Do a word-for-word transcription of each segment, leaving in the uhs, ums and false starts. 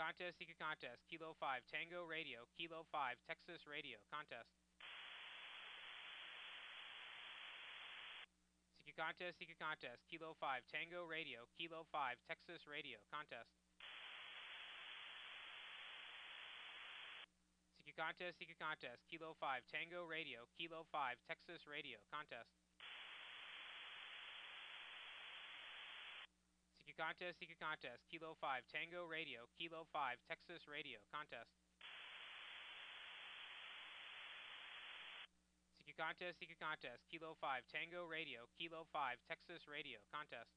Contest, Secret Contest, Kilo five, Tango Radio, Kilo five, Texas Radio, Contest. Secret Contest, Secret Contest, Kilo five, Tango Radio, Kilo five, Texas Radio, Contest. Secret Contest, Secret Contest, Kilo five, Tango Radio, Kilo five, Texas Radio, Contest. Secret Contest, Secret Contest, Kilo five, Tango Radio, Kilo five, Texas Radio, Contest. Secret Contest, Secret Contest, Kilo five, Tango Radio, Kilo five, Texas Radio, Contest.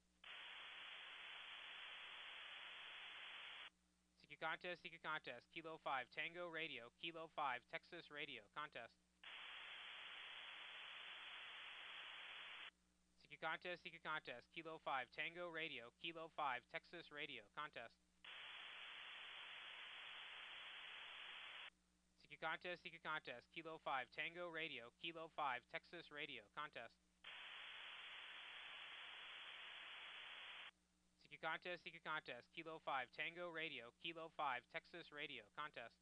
Secret Contest, Secret Contest, Kilo five, Tango Radio, Kilo five, Texas Radio, Contest. Secret Contest, Secret Contest, Kilo five, Tango Radio, Kilo five, Texas Radio, Contest. Secret Contest, Secret Contest, Kilo five, Tango Radio, Kilo five, Texas Radio, Contest. Secret Contest, Secret Contest, Kilo five, Tango Radio, Kilo five, Texas Radio, Contest.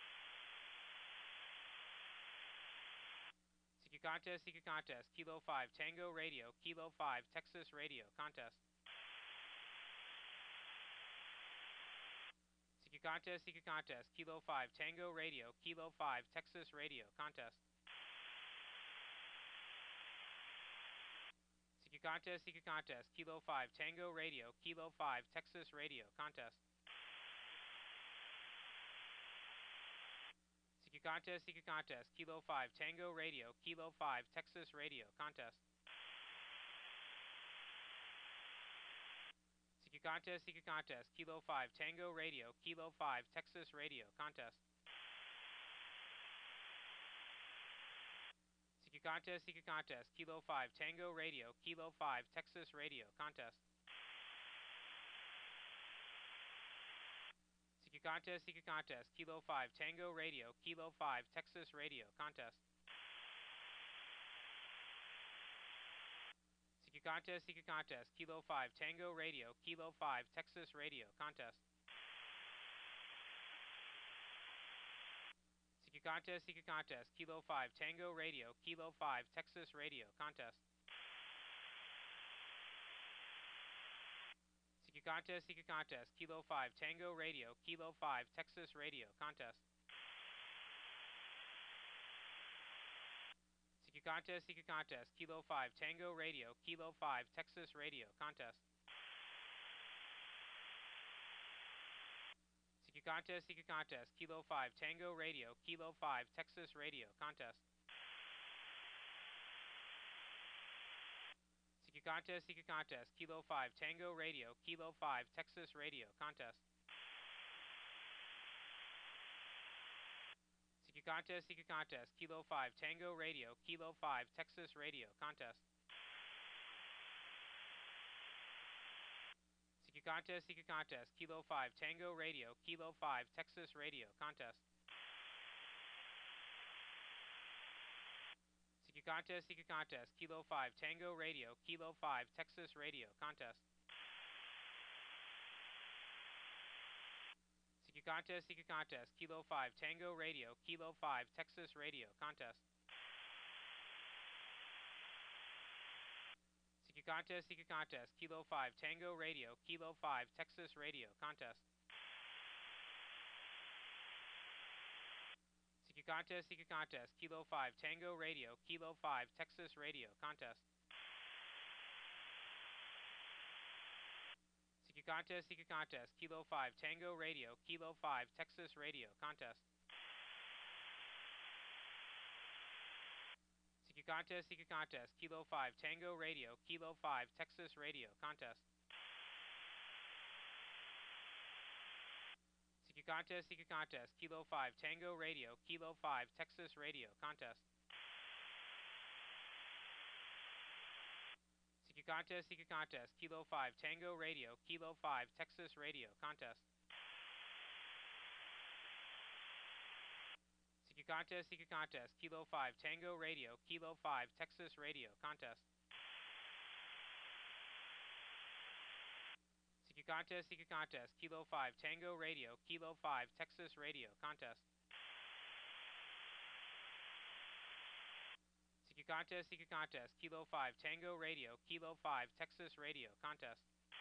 Secret Contest, Secret Contest, Kilo five, Tango Radio, Kilo five, Texas Radio, Contest. Secret Contest, Secret Contest, Kilo five, Tango Radio, Kilo five, Texas Radio, Contest. Secret Contest, Secret Contest, Kilo five, Tango Radio, Kilo five, Texas Radio, Contest. Secret Contest, Secret Contest, Kilo five, Tango Radio, Kilo five, Texas Radio, Contest. Secret Contest, Secret Contest, Kilo five, Tango Radio, Kilo five, Texas Radio, Contest. Secret Contest, Secret Contest, Kilo five, Tango Radio, Kilo five, Texas Radio, Contest. Secret Contest, Secret Contest, Kilo five, Tango Radio, Kilo five, Texas Radio, Contest. Secret Contest, Secret Contest, Kilo five, Tango Radio, Kilo five, Texas Radio, Contest. Secret Contest, Secret Contest, Kilo five, Tango Radio, Kilo five, Texas Radio, Contest. Secret Contest, Secret Contest, Kilo five, Tango Radio, Kilo five, Texas Radio, Contest. Secret Contest, Secret Contest, Kilo five, Tango Radio, Kilo five, Texas Radio, Contest. Secret Contest, Secret Contest, Kilo five, Tango Radio, Kilo five, Texas Radio, Contest. Secret Contest, Secret Contest, Kilo five, Tango Radio, Kilo five, Texas Radio, Contest. Secret Contest, Secret Contest, Kilo five, Tango Radio, Kilo five, Texas Radio, Contest. Secret Contest, Secret Contest, Kilo five, Tango Radio, Kilo five, Texas Radio, Contest. Secret Contest, Secret Contest, Kilo five, Tango Radio, Kilo five, Texas Radio, Contest. Secret Contest, Secret Contest, Kilo five, Tango Radio, Kilo five, Texas Radio, Contest. Secret Contest, Secret Contest, Kilo five, Tango Radio, Kilo five, Texas Radio, Contest. Secret Contest, Secret Contest, Kilo five, Tango Radio, Kilo five, Texas Radio, Contest. Secret Contest, Secret Contest, Kilo five, Tango Radio, Kilo five, Texas Radio, Contest. Secret Contest, Secret Contest, Kilo five, Tango Radio, Kilo five, Texas Radio, Contest. Secret Contest, Secret Contest, Kilo five, Tango Radio, Kilo five, Texas Radio, Contest. Secret Contest, Secret Contest, Kilo five, Tango Radio, Kilo five, Texas Radio, Contest. Secret Contest, Secret Contest, Kilo five, Tango Radio, Kilo five, Texas Radio, Contest. Secret Secret Contest, Secret Contest, Kilo five, Tango Radio, Kilo five, Texas Radio, contest. Secret Contest, Secret Contest, Kilo five, Tango Radio, Kilo five, Texas Radio, contest.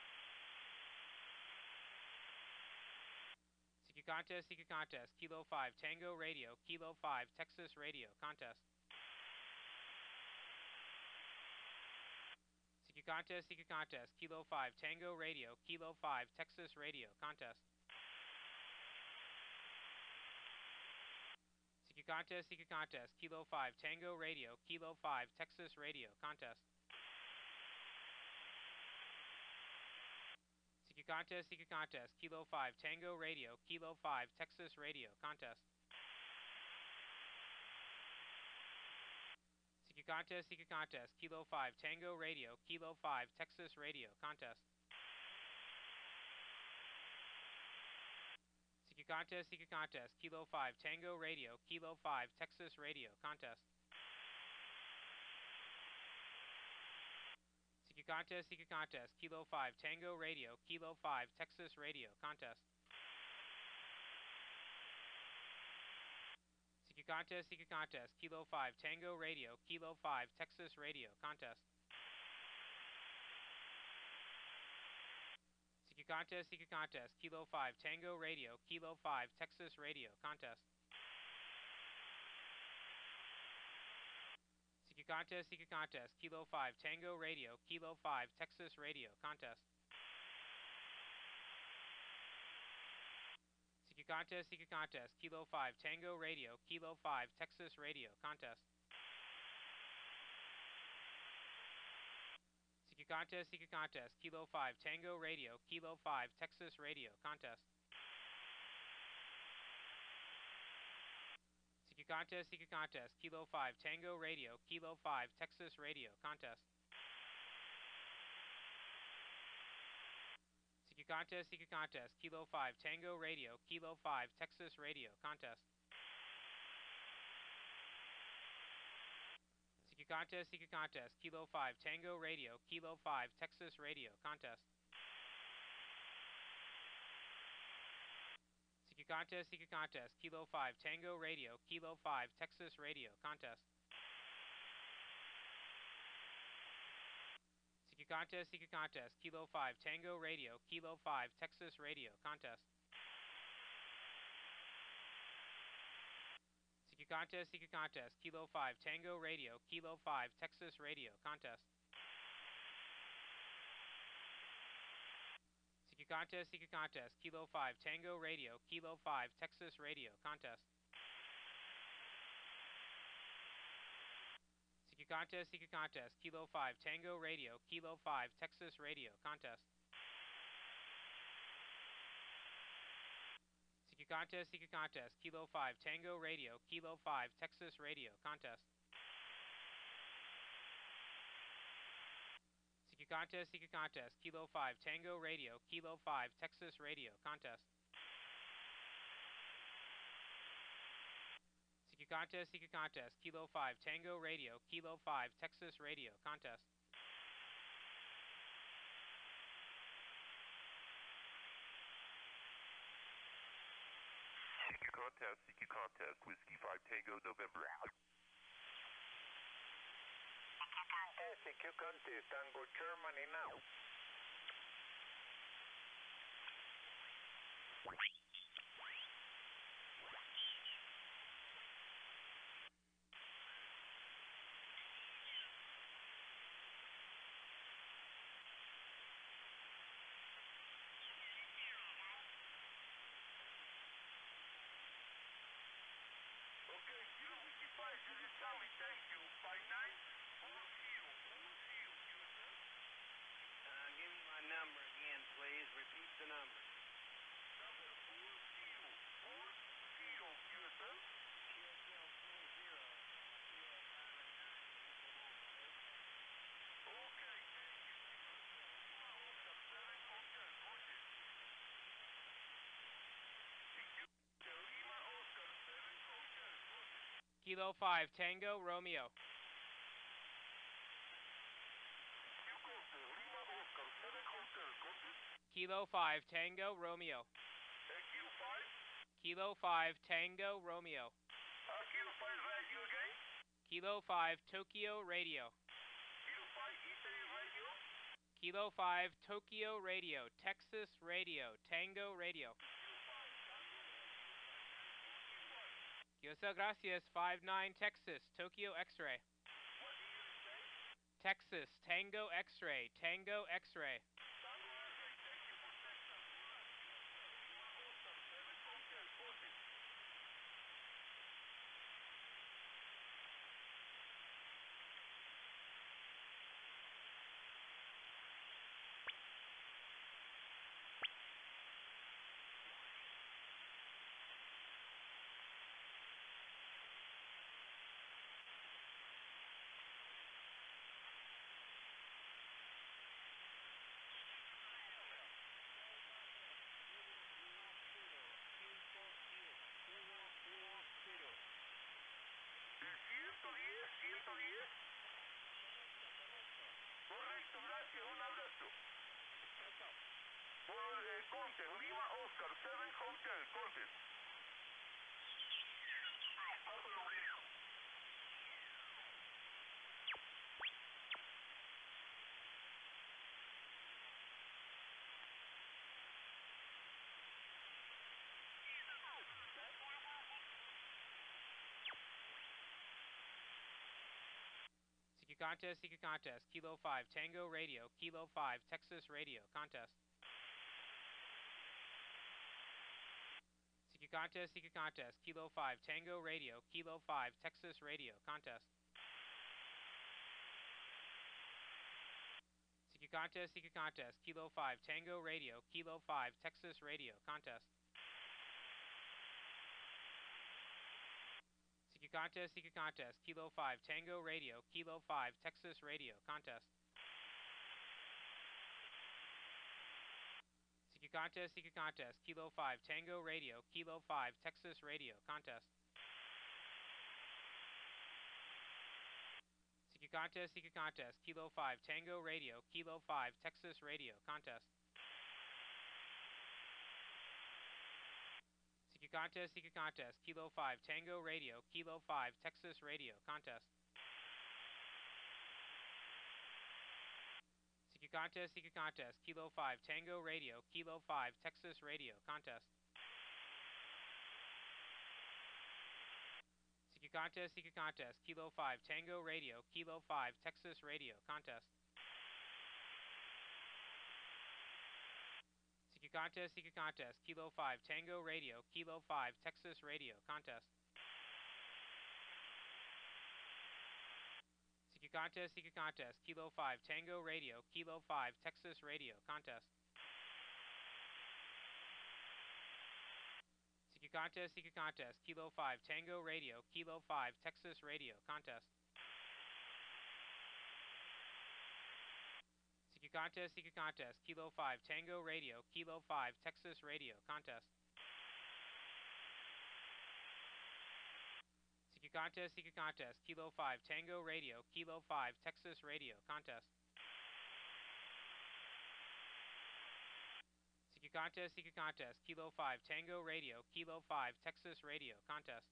Secret Contest, Secret Contest, Kilo five, Tango Radio, Kilo five, Texas Radio, contest. Secret Contest, Secret Contest, Kilo five, Tango Radio, Kilo five, Texas Radio, contest. Secret Contest, Secret Contest, Kilo five, Tango Radio, Kilo five, Texas Radio, contest. Secret Contest, Secret Contest, Kilo five, Tango Radio, Kilo five, Texas Radio, contest. Secret Contest, Secret Contest, Kilo five, Tango Radio, Kilo five, Texas Radio, contest. Secret Contest, Secret Contest, Kilo five, Tango Radio, Kilo five, Texas Radio, contest. Secret Contest, Secret Contest, Kilo five, Tango Radio, Kilo five, Texas Radio, contest. Secret Contest, Secret Contest, Kilo five, Tango Radio, Kilo five, Texas Radio, contest. Secret Contest, Secret Contest, Kilo five, Tango Radio, Kilo five, Texas Radio, contest. Secret Contest, Secret Contest, Kilo five, Tango Radio, Kilo five, Texas Radio, contest. Secret Contest, Secret Contest, Kilo five, Tango Radio, Kilo five, Texas Radio, contest. Secret Contest, Secret Contest, Kilo five, Tango Radio, Kilo five, Texas Radio, contest. Secret Contest, Secret Contest, Kilo five, Tango Radio, Kilo five, Texas Radio, contest. Secret Contest, Secret Contest, Kilo five, Tango Radio, Kilo five, Texas Radio, contest. Secret Contest, Secret Contest, Kilo five, Tango Radio, Kilo five, Texas Radio, contest. Secret Contest, Secret Contest, Kilo five, Tango Radio, Kilo five, Texas Radio, contest. Secret Contest, Secret Contest, Kilo five, Tango Radio, Kilo five, Texas Radio, contest. Secret Contest, Secret Contest, Kilo five, Tango Radio, Kilo five, Texas Radio, contest. Secret Contest, Secret Contest, Kilo five, Tango Radio, Kilo five, Texas Radio, contest. Secret Contest, Secret Contest, Kilo five, Tango Radio, Kilo five, Texas Radio, contest. Secret Contest, Secret Contest, Kilo five, Tango Radio, Kilo five, Texas Radio, contest. Secret Contest, Secret Contest, Kilo five, Tango Radio, Kilo five, Texas Radio, contest. Secret Contest, Secret Contest, Kilo five, Tango Radio, Kilo five, Texas Radio, contest. Secret Contest, Secret Contest, Whiskey five Tango, November. Secret Contest, Secret Contest, Tango Germany now. Okay, Kilo Whiskey five, you just tell me thank you. five nine, who is you? Who is you? Uh, give me my number again, please. Repeat the number. Number who is you? Who is you? Q S L? Q S L four zero. Okay, thank you. Oscar seven Hotel, Roger. Lima Oscar seven Hotel, Roger. Kilo five, Tango Romeo. You go to Lima Oscar seven Hotel, Roger. Kilo five Tango Romeo. Uh, Kilo five. Kilo five Tango Romeo. Uh, Kilo five radio again. Kilo five Tokyo Radio. Kilo five Italy radio. Kilo five Tokyo Radio. Texas Radio. Tango Radio. Muchas gracias. five nine Texas. Tokyo X-ray. Texas. Tango X-ray. Tango X-ray. ciento diez, ciento diez. Correcto, gracias, un abrazo. Por eh, Contes, Lima Oscar, seven Hotel, Contes. Secret contest, secret contest. Kilo five Tango Radio. Kilo five Texas Radio. Contest. Secret contest, secret contest. Kilo five Tango Radio. Kilo five Texas Radio. Contest. Secret contest, secret contest. Kilo five Tango Radio. Kilo five Texas Radio. Contest. Secret contest, secret contest. Kilo five Tango Radio. Kilo five Texas Radio. Contest. Secret contest, secret contest. Kilo five Tango Radio. Kilo five Texas Radio. Contest. Secret contest, secret contest. Kilo five Tango Radio. Kilo five Texas Radio. Contest. Secret contest, secret contest. Kilo five Tango Radio. Kilo five Texas Radio. Contest. Secret contest, secret contest. Kilo five Tango Radio. Kilo five Texas Radio. Contest. Secret contest, secret contest. Kilo five Tango Radio. Kilo five Texas Radio. Contest. Secret contest, secret contest. Kilo five Tango Radio. Kilo five Texas Radio. Contest. Secret contest, secret contest. Kilo five Tango Radio. Kilo five Texas Radio. Contest. Secret contest, secret contest. Kilo five Tango Radio. Kilo five Texas Radio. Contest. Secret contest, secret contest. Kilo five Tango Radio. Kilo five Texas Radio. Contest. Secret contest, secret contest. Kilo five Tango Radio. Kilo five Texas Radio. Contest. Secret contest, secret contest. Kilo five Tango Radio. Kilo five Texas Radio. Contest.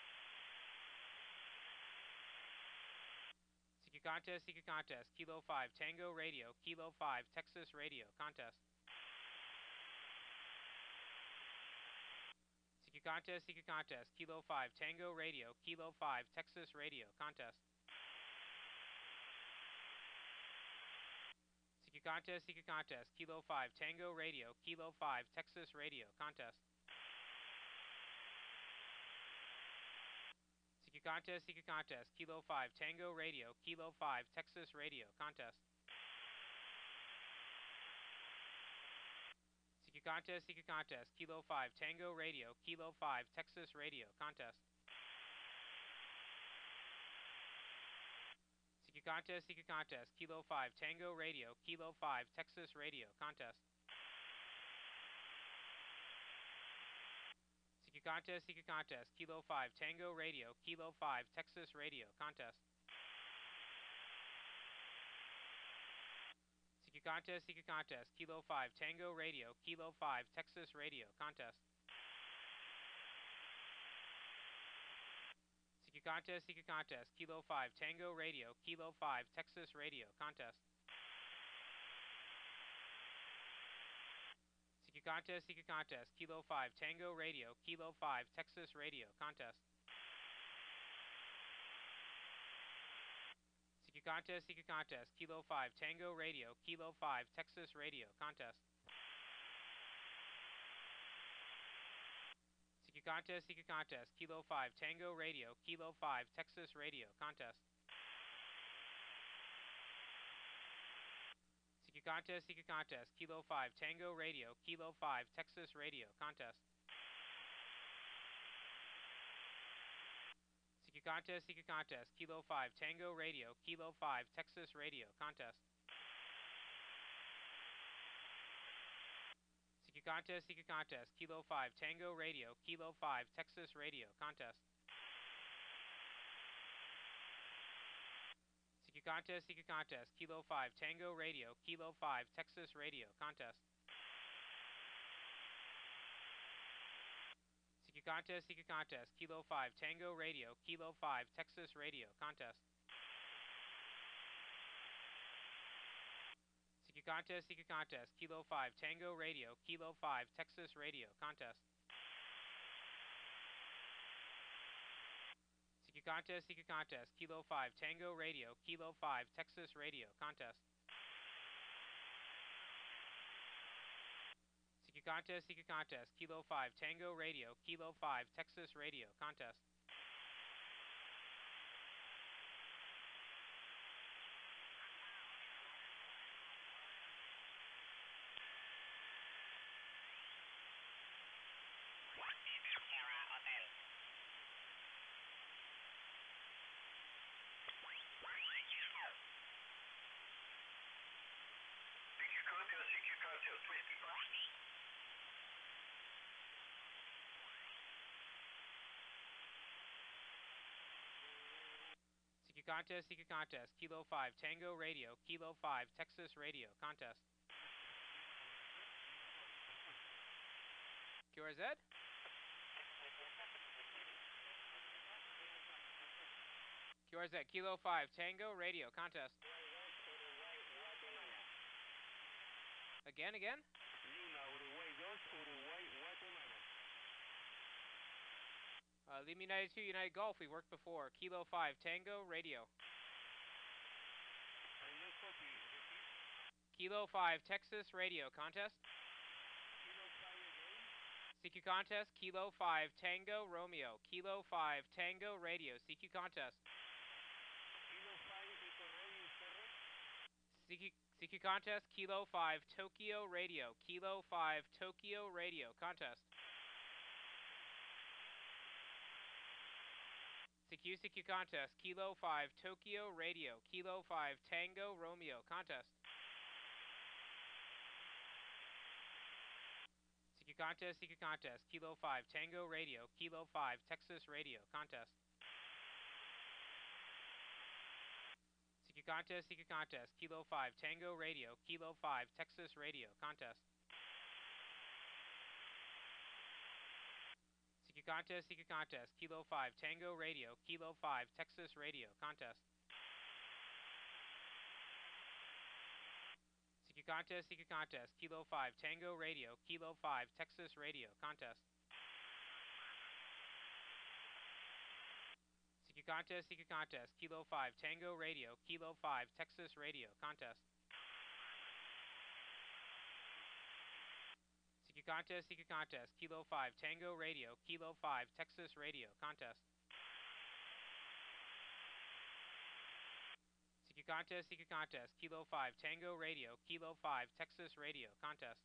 Secret contest, secret contest. Kilo five Tango Radio. Kilo five Texas Radio. Contest. Secret contest, secret contest. Kilo five Tango Radio. Kilo five Texas Radio. Contest. Secret contest, secret contest. Kilo five Tango Radio. Kilo five Texas Radio. Contest. Secret contest, secret contest. Kilo five Tango Radio. Kilo five Texas Radio. Contest. Secret contest, secret contest. Kilo five Tango Radio. Kilo five Texas Radio. Contest. Secret contest, secret contest. Kilo five Tango Radio. Kilo five Texas Radio. Contest. Secret contest, secret contest. Kilo five Tango Radio. Kilo five Texas Radio. Contest. Secret contest, secret contest, Kilo five, Tango Radio, Kilo five, Texas Radio, contest. Secret contest, secret contest, Kilo five, Tango Radio, Kilo five, Texas Radio, contest. Secret contest, secret contest, Kilo five, Tango Radio, Kilo five, Texas Radio, contest. Secret contest, secret contest, Kilo five, Tango Radio, Kilo five, Texas Radio, contest. Secret contest, secret contest, Kilo five, Tango Radio, Kilo five, Texas Radio, contest. Secret contest, secret contest, Kilo five, Tango Radio, Kilo five, Texas Radio, contest. Secret contest, secret contest, Kilo five, Tango Radio, Kilo five, Texas Radio, contest. Secret contest, secret contest, Kilo five, Tango Radio, Kilo five, Texas Radio, contest. Secret contest, secret contest, Kilo five, Tango Radio, Kilo five, Texas Radio, contest. Secret contest, secret contest, Kilo five, Tango Radio, Kilo five, Texas Radio, contest. Secret contest, secret contest, Kilo five, Tango Radio, Kilo five, Texas Radio, contest. Secret contest, secret contest, Kilo five, Tango Radio, Kilo five, Texas Radio, contest. Secret contest, secret contest, Kilo five, Tango Radio, Kilo five, Texas Radio, contest. Secret contest, secret contest, whiskey. Secret contest, secret contest, Kilo five, Tango Radio, Kilo five, Texas Radio, contest. Q R Z? Q R Z, Kilo five, Tango Radio, contest. Again, again? Uh, Lima United two, United Golf, we worked before. Kilo five, Tango Radio. Kilo five, Texas Radio, contest. C Q contest, Kilo five, Tango Romeo. Kilo five, Tango Radio, C Q contest. C Q, C Q contest, Kilo five, Tokyo Radio. Kilo five, Tokyo Radio, contest. C Q, C Q contest, Kilo five, Tokyo Radio. Kilo five, Tango Romeo, contest. C Q contest, C Q contest, Kilo five, Tango Radio. Kilo five, Texas Radio, contest. C Q contest, C Q contest, Kilo five, Tango Radio. Kilo five, Texas Radio, contest. C Q contest, C Q contest, Kilo five, Tango Radio. Kilo five, Texas Radio, contest. C Q contest, C Q contest, Kilo five, Tango Radio. Kilo five, Texas Radio, contest. C Q contest, C Q contest, Kilo five, Tango Radio. Kilo five, Texas Radio, contest. C Q contest, C Q contest, Kilo five, Tango Radio. Kilo five, Texas Radio, contest. C Q contest, C Q contest, Kilo five, Tango Radio. Kilo five, Texas Radio, contest.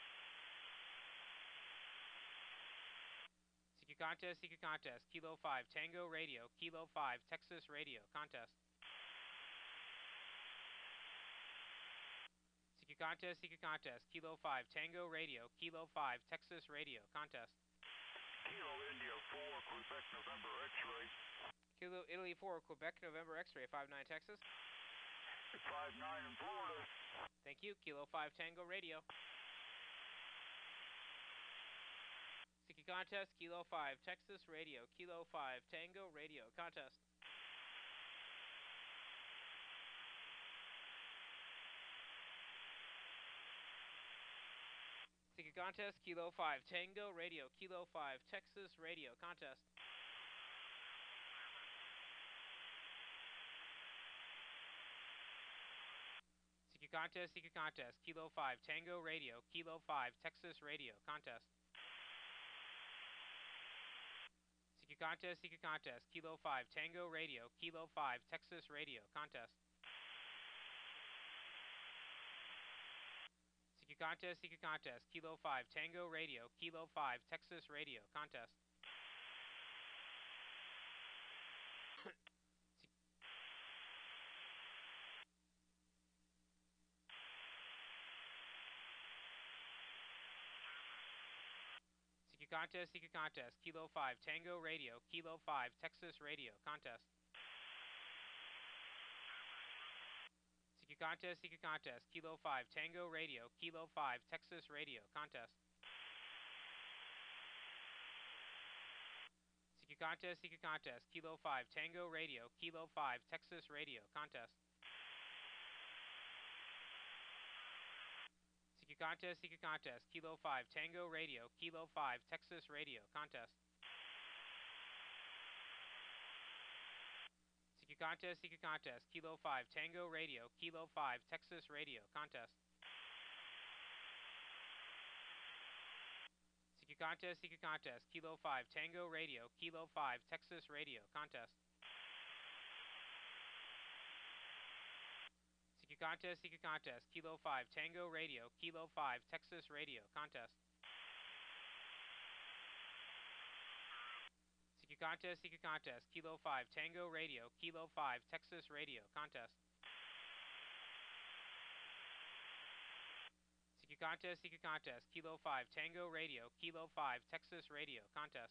C Q contest, C Q contest, Kilo five, Tango Radio. Kilo five, Texas Radio, contest. C Q contest, C Q contest, Kilo five, Tango Radio. Kilo five, Texas Radio, contest. Kilo India four, Quebec, November, X-ray. Kilo Italy four, Quebec, November, X-ray, five nine, Texas. five nine in Florida. Thank you, Kilo five Tango Radio. Seeking contest, Kilo five Texas Radio, Kilo five Tango Radio, contest. Seeking contest, Kilo five Tango Radio, Kilo five Texas Radio, contest. Seeking contest, Seeking contest, Kilo five Tango Radio, Kilo five Texas Radio, contest. Seeking contest, Seeking contest, Kilo five Tango Radio, Kilo five Texas Radio, contest. Seeking contest, Seeking contest, Kilo five Tango Radio, Kilo five Texas Radio, contest. Seeking contest, Seeking contest, Kilo five Tango Radio, Kilo five Texas Radio, contest. Seeking contest, Seeking contest, Kilo five Tango Radio, Kilo five Texas Radio, contest. Seeking contest, Seeking contest, Kilo five Tango Radio, Kilo five Texas Radio, contest. Seeking contest, Seeking contest, Kilo five Tango Radio, Kilo five Texas Radio, contest. Seeking contest, Seeking contest, Kilo five Tango Radio, Kilo five Texas Radio, contest. Seeking contest, Seeking contest, Kilo five Tango Radio, Kilo five Texas Radio, contest. Seeking contest, Seeking contest, Kilo five Tango Radio, Kilo five Texas Radio, contest. Seeking contest, Seeking contest, Kilo five Tango Radio, Kilo five Texas Radio, contest. Seeking contest, Seeking contest, Kilo five Tango Radio, Kilo five Texas Radio, contest.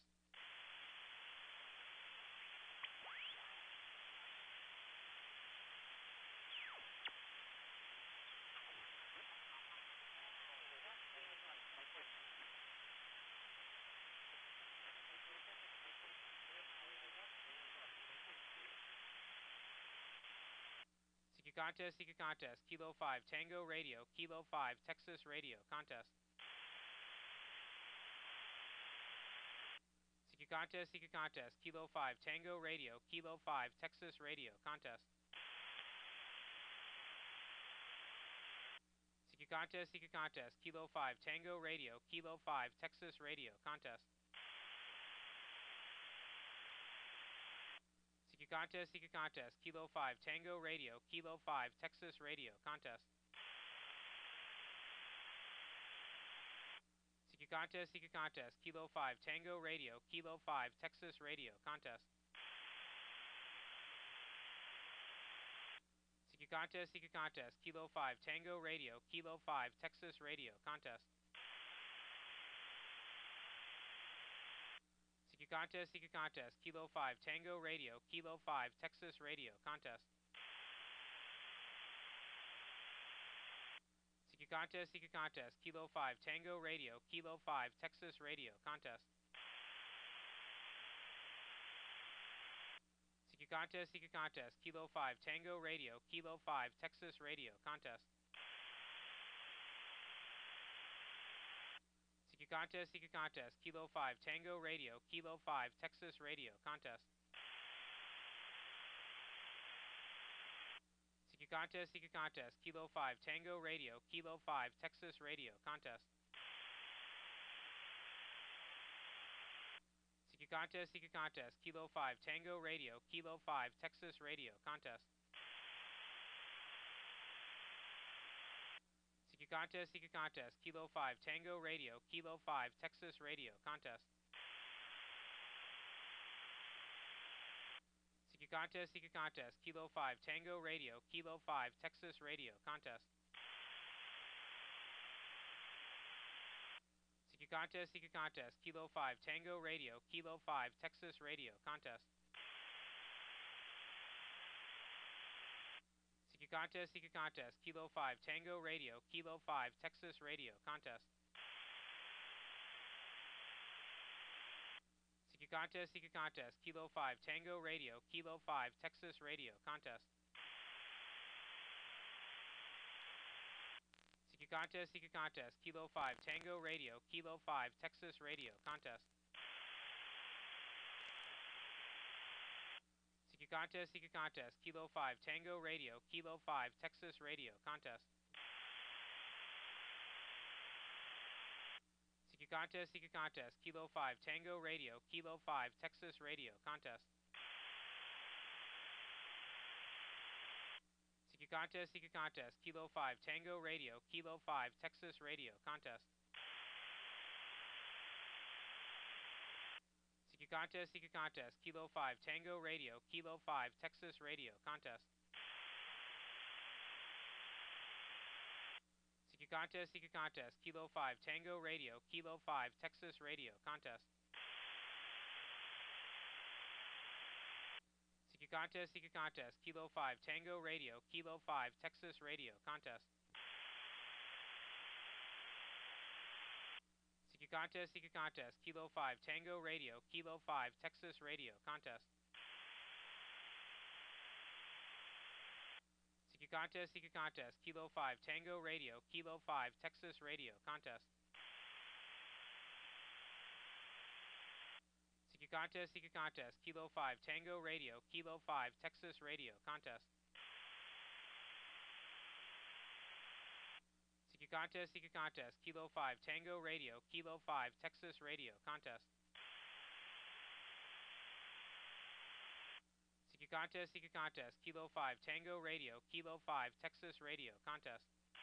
Seeking contest, Seeking contest, Kilo five Tango Radio, Kilo five Texas Radio, contest. Seeking contest, Seeking contest, Kilo five Tango Radio, Kilo five Texas Radio, contest. Seeking contest, Seeking contest, Kilo five Tango Radio, Kilo five Texas Radio, contest. Seeking contest, Seeking contest, Kilo five Tango Radio, Kilo five Texas Radio, contest. Seeking contest, Seeking contest, Kilo five Tango Radio, Kilo five Texas Radio, contest. Seeking contest, Seeking contest, Kilo five Tango Radio, Kilo five Texas Radio, contest. Seeking contest, Seeking contest, Kilo five Tango Radio, Kilo five Texas Radio, contest. Seeking contest, Seeking contest, Kilo five Tango Radio, Kilo five Texas Radio, contest. Seeking contest, Seeking contest, Kilo five Tango Radio, Kilo five Texas Radio, contest. Seeking contest, Seeking contest, Kilo five Tango Radio, Kilo five Texas Radio, contest. Seeking contest, Seeking contest, Kilo five Tango Radio, Kilo five Texas Radio, contest. Seeking contest, Seeking contest, Kilo five Tango Radio, Kilo five Texas Radio, contest. Seeking contest, Seeking contest, Kilo five Tango Radio, Kilo five Texas Radio, contest. Seeking contest, Seeking contest, Kilo five Tango Radio, Kilo five Texas Radio, contest. Seeking contest, Seeking contest, Kilo five Tango Radio, Kilo five Texas Radio, contest. Seeking Secret Contest, Secret Contest, Kilo five, Tango Radio, Kilo five, Texas Radio, Contest. Secret Contest, Secret Contest, Kilo five, Tango Radio, Kilo five, Texas Radio, Contest. Secret Contest, Secret Contest, Kilo five, Tango Radio, Kilo five, Texas Radio, Contest. Secret Contest, Secret Contest, Kilo five, Tango Radio, Kilo five, Texas Radio, Contest. Secret Contest, Secret Contest, Kilo five, Tango Radio, Kilo five, Texas Radio, Contest. Secret Contest, Secret Contest, Kilo five, Tango Radio, Kilo five, Texas Radio, Contest. Secret Contest, Secret Contest, Kilo five, Tango Radio, Kilo five, Texas Radio, Contest. Secret Contest, Secret Contest, Kilo five, Tango Radio, Kilo five, Texas Radio, Contest. Secret Contest, Secret Contest, Kilo five, Tango Radio, Kilo five, Texas Radio, Contest. Secret Contest, Secret Contest, Kilo five, Tango Radio, Kilo five, Texas Radio, Contest. Secret Contest, Secret Contest, Kilo five, Tango Radio, Kilo five, Texas Radio, Contest. Secret Contest, Secret Contest, Kilo five, Tango Radio, Kilo five, Texas Radio, Contest. Secret Contest, Secret Contest, Kilo five, Tango Radio, Kilo five, Texas Radio, Contest. Secret Contest, Secret Contest, Kilo five, Tango Radio, Kilo five, Texas Radio, Contest.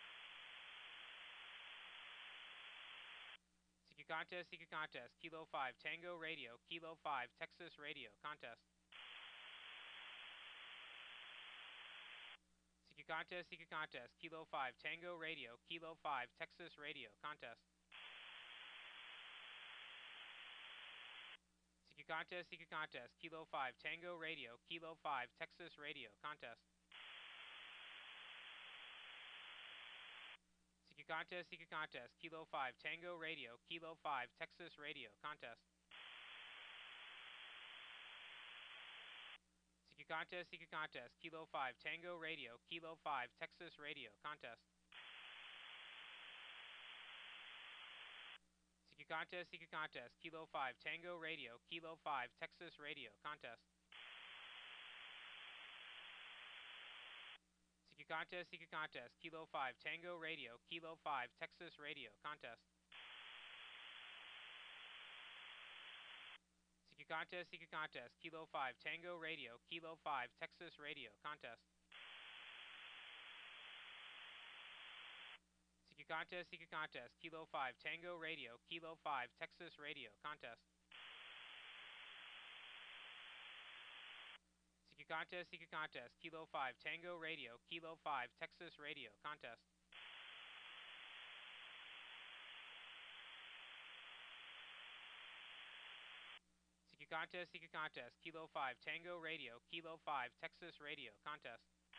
Secret Contest, Secret Contest, Kilo five, Tango Radio, Kilo five, Texas Radio, Contest. Secret Contest, Secret Contest, Kilo five, Tango Radio, Kilo five, Texas Radio, Contest. Secret Contest, Secret Contest, Kilo five, Tango Radio, Kilo five, Texas Radio, Contest. Secret Contest, Secret Contest, Kilo five, Tango Radio, Kilo five, Texas Radio, Contest. Secret Contest, Secret Contest, Kilo five, Tango Radio, Kilo five, Texas Radio, Contest. Secret Contest, Secret Contest, Kilo five, Tango Radio, Kilo five, Texas Radio, Contest. Secret Contest, Secret Contest, Kilo five, Tango Radio, Kilo five, Texas Radio, Contest. Secret Contest, Secret Contest, Kilo five, Tango Radio, Kilo five, Texas Radio, Contest. Secret Contest, Secret Contest, Kilo five, Tango Radio, Kilo five, Texas Radio, Contest. Secret Contest, Secret Contest, Kilo five, Tango Radio, Kilo five, Texas Radio, Contest. Secret Contest, Secret Contest, Kilo five, Tango Radio, Kilo five, Texas Radio, Contest.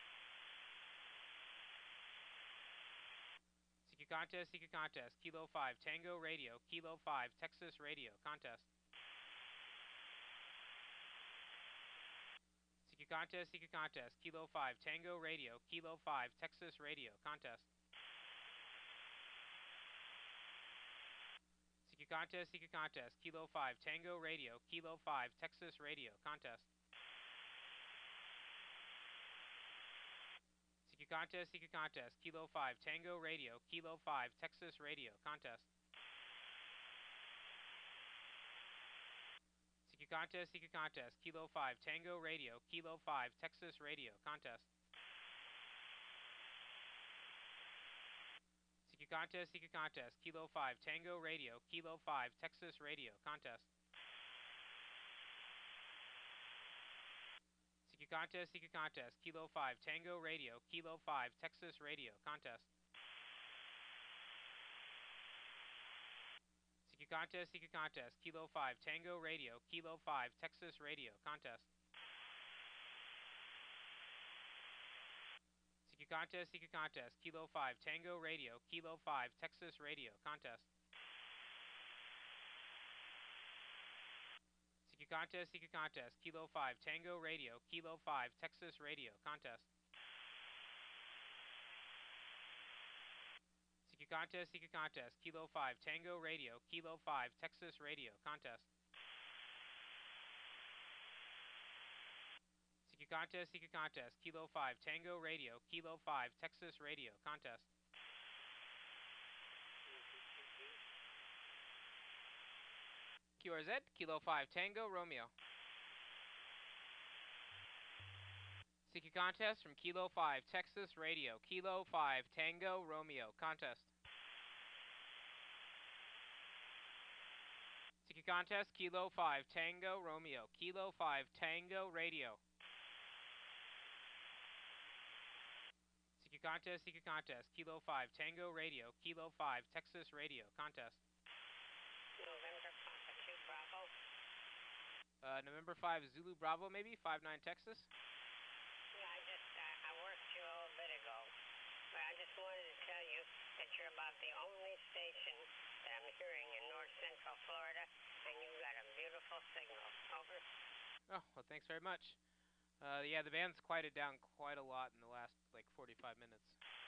Secret Contest, Secret Contest, Kilo five, Tango Radio, Kilo five, Texas Radio, Contest. Secret Contest, Secret Contest, Kilo five, Tango Radio, Kilo five, Texas Radio, Contest. Secret Contest, Secret Contest, Kilo five, Tango Radio, Kilo five, Texas Radio, Contest. Secret Contest, Secret Contest, Kilo five, Tango Radio, Kilo five, Texas Radio, Contest. Secret Contest, Secret Contest, Kilo five, Tango Radio, Kilo five, Texas Radio, Contest. Secret Contest, Secret Contest, Kilo five, Tango Radio, Kilo five, Texas Radio, Contest. Secret Contest, Secret Contest, Kilo five, Tango Radio, Kilo five, Texas Radio, Contest. Secret Contest, Secret Contest, Kilo five, Tango Radio, Kilo five, Texas Radio, Contest. Secret Secret Contest, Secret Contest, Kilo five, Tango Radio, Kilo five, Texas Radio, Contest. Secret Contest, Secret Contest, Kilo five, Tango Radio, Kilo five, Texas Radio, Contest. Secret Contest, Secret Contest, Kilo five, Tango Radio, Kilo five, Texas Radio, Contest. Secret Contest, Secret Contest, Kilo five, Tango Radio, Kilo five, Texas Radio, Contest. Q R Z, Kilo five, Tango Romeo. Secret Contest from Kilo five, Texas Radio, Kilo five, Tango Romeo, Contest. Secret Contest, Kilo five, Tango Romeo, Kilo five, Tango Radio. Secret Contest, Secret Contest, Kilo five, Tango Radio, Kilo five, Texas Radio, Contest. November Papa two Bravo. Uh, November five, Zulu Bravo, maybe? five nine, Texas? Yeah, I just, uh, I worked you a little bit ago. But I just wanted to tell you that you're about the only station that I'm hearing in north central Florida, and you've got a beautiful signal. Over. Oh, well, thanks very much. Uh, yeah, the band's quieted down quite a lot in the last, like, forty-five minutes.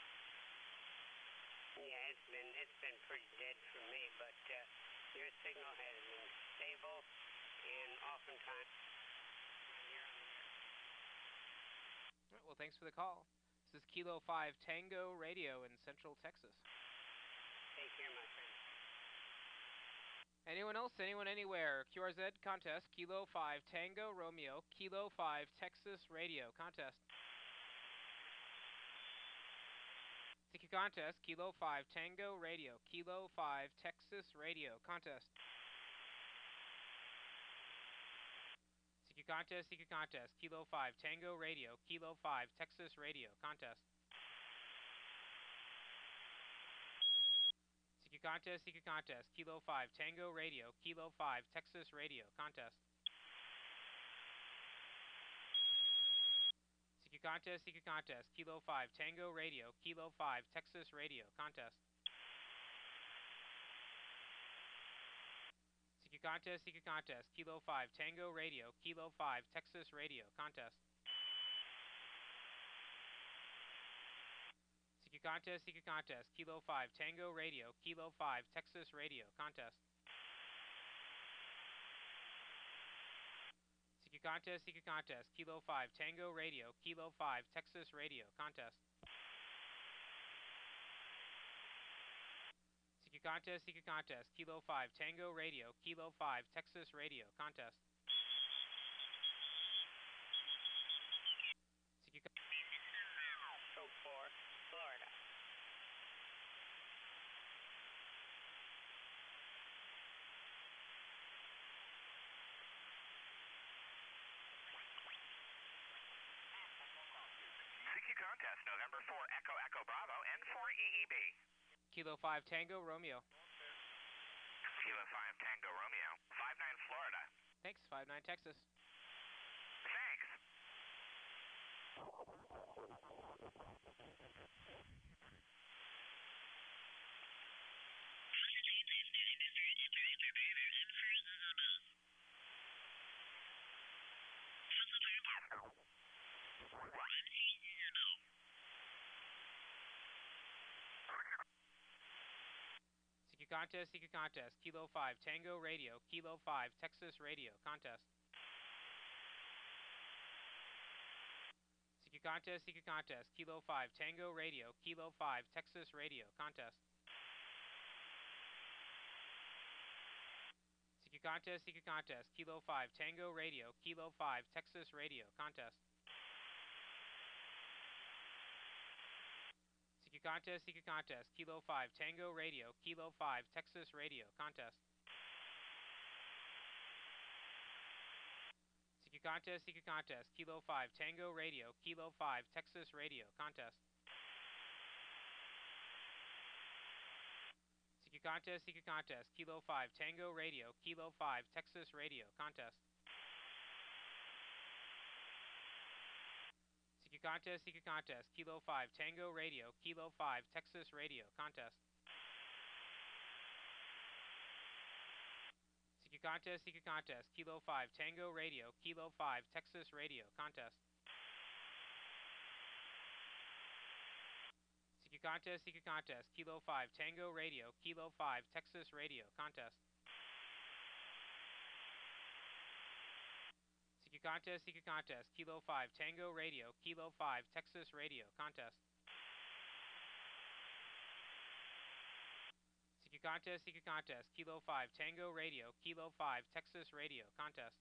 Yeah, it's been it's been pretty dead for me, but uh, your signal has been stable, and oftentimes here on the air. All right, well, thanks for the call. This is Kilo five, Tango Radio in Central Texas. Take care, my friend. Anyone else? Anyone anywhere? Q R Z Contest, Kilo five, Tango Romeo, Kilo five, Texas Radio, Contest. Secret Contest, Kilo five, Tango Radio, Kilo five, Texas Radio, Contest. Secret Contest, Secret Contest, Kilo five, Tango Radio, Kilo five, Texas Radio, Contest. Secret Contest, Secret Contest, Kilo five, Tango Radio, Kilo five, Texas Radio, Contest. Secret Contest, Secret Contest, Kilo five, Tango Radio, Kilo five, Texas Radio, Contest. Secret Contest, Secret Contest, Kilo five, Tango Radio, Kilo five, Texas Radio, Contest. Secret Contest, Secret Contest, Kilo five, Tango Radio, Kilo five, Texas Radio, Contest. Secret Contest, Secret Contest, Kilo five, Tango Radio, Kilo five, Texas Radio, Contest. Secret Contest, Secret Contest, Kilo five, Tango Radio, Kilo five, Texas Radio, Contest. Secret So for Florida. C Q Contest, November four, Echo Echo Bravo, and four E E B. Kilo five, Tango Romeo. Kilo five, Tango Romeo, five nine, Florida. Thanks, five nine, Texas. Thanks. Secret Contest, Secret Contest, Kilo five, Tango Radio, Kilo five, Texas Radio, Contest. Secret Contest, Secret Contest, Kilo five, Tango Radio, Kilo five, Texas Radio, Contest. Secret Contest, Secret Contest, Kilo five, Tango Radio, Kilo five, Texas Radio, Contest. Secret Contest, Secret Contest, Kilo five, Tango Radio, Kilo five, Texas Radio, Contest. Secret Contest, Secret Contest, Kilo five, Tango Radio, Kilo five, Texas Radio, Contest. Secret Contest, Secret Contest, Kilo five, Tango Radio, Kilo five, Texas Radio, Contest. Secret Secret Contest, Secret Contest, Kilo five, Tango Radio, Kilo five, Texas Radio, Contest. Secret Contest, Secret Contest, Kilo five, Tango Radio, Kilo five, Texas Radio, Contest. Secret Contest, Secret Contest, Kilo five, Tango Radio, Kilo five, Texas Radio, Contest. Secret Contest, Secret Contest, Kilo five, Tango Radio, Kilo five, Texas Radio, Contest. Secret Contest, Secret Contest, Kilo five, Tango Radio, Kilo five, Texas Radio, Contest.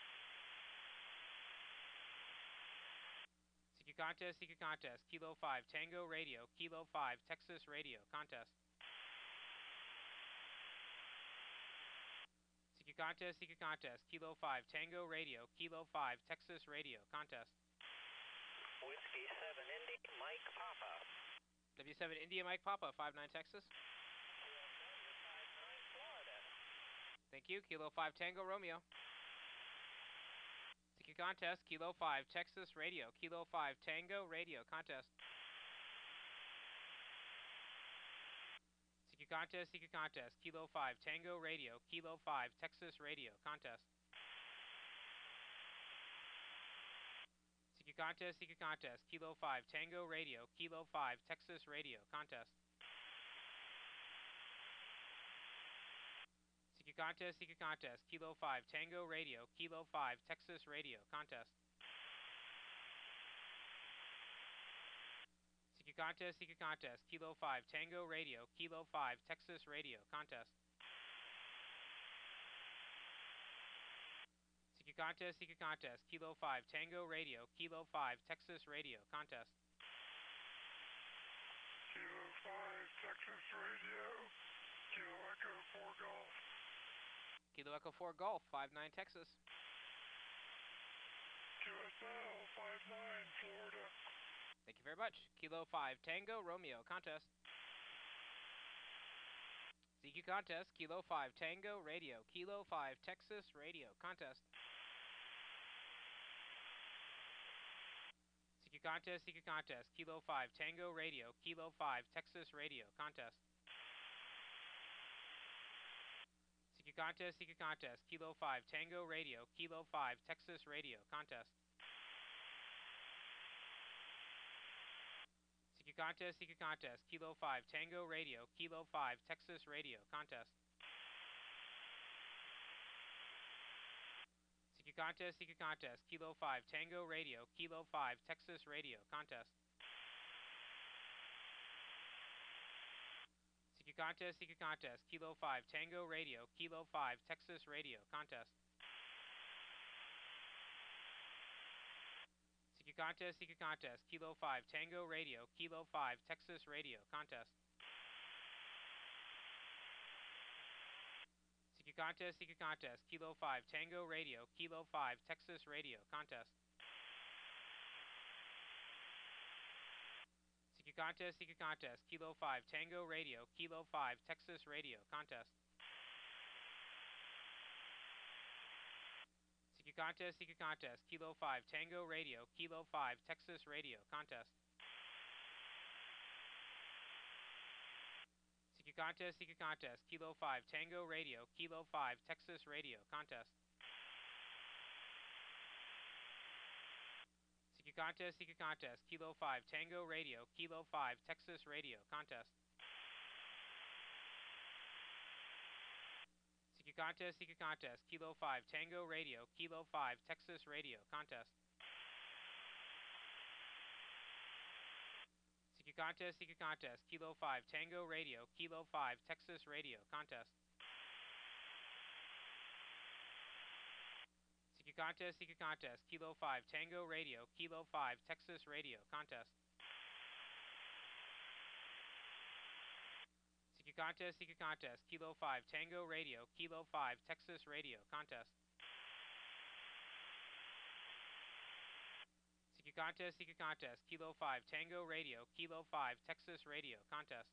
Secret Contest, Secret Contest, Kilo five, Tango Radio, Kilo five, Texas Radio, Contest. Secret Contest, Secret Contest, Kilo five, Tango Radio, Kilo five, Texas Radio, Contest. Whiskey seven Indy, Mike Papa. W seven India Mike Papa, five nine Texas. Thank you. Kilo five Tango Romeo. Secret Contest, Kilo five Texas Radio, Kilo five Tango Radio, Contest. Secret Contest, Secret Contest, Kilo five Tango Radio, Kilo five Texas Radio, Contest. Secret Contest, Secret Contest, Kilo five Tango Radio, Kilo five Texas Radio, Contest. Secret Contest, Secret Contest, Kilo five Tango Radio, Kilo five Texas Radio, Contest. Secret Contest, Secret Contest, Kilo five Tango Radio, Kilo five Texas Radio, Contest. Secret Contest, Secret Contest, Kilo five Tango Radio, Kilo five Texas Radio, Contest. Kilo five, Texas Radio. Kilo Echo four Golf. Kilo Echo four Golf, five nine Texas. Q S L five nine, Florida. Thank you very much. Kilo five Tango Romeo, Contest. C Q Contest, Kilo five Tango Radio, Kilo five Texas Radio, Contest. C Q Contest, C Q Contest, Kilo five Tango Radio, Kilo five Texas Radio, Contest. C Q Contest, C Q Contest, Kilo five Tango Radio, Kilo five Texas Radio, Contest. C Q Contest, C Q Contest, Kilo five Tango Radio, Kilo five Texas Radio, Contest. C Q Contest, C Q Contest, Kilo five Tango Radio, Kilo five Texas Radio, Contest. C Q Contest, C Q Contest, Kilo five Tango Radio, Kilo five Texas Radio, Contest. C Q Contest, C Q Contest, Kilo five Tango Radio, Kilo five Texas Radio, Contest. C Q Contest, C Q Contest, Kilo five Tango Radio, Kilo five Texas Radio, Contest. C Q Contest, C Q Contest, Kilo five Tango Radio, Kilo five Texas Radio, Contest. C Q Contest, C Q Contest, Kilo five Tango Radio, Kilo five Texas Radio, Contest. C Q Contest, C Q Contest, Kilo five Tango Radio, Kilo five Texas Radio, Contest. C Q Contest, C Q Contest, Kilo five Tango Radio, Kilo five Texas Radio, Contest. C Q Contest, C Q Contest, Kilo five Tango Radio, Kilo five Texas Radio, Contest. C Q Contest, C Q Contest, Kilo five Tango Radio, Kilo five Texas Radio, Contest. C Q Contest, C Q Contest, Kilo five Tango Radio, Kilo five Texas Radio, Contest. C Q Contest, C Q Contest, Kilo five Tango Radio, Kilo five Texas Radio, Contest. C Q Contest, C Q Contest, Kilo five Tango Radio, Kilo five Texas Radio, Contest.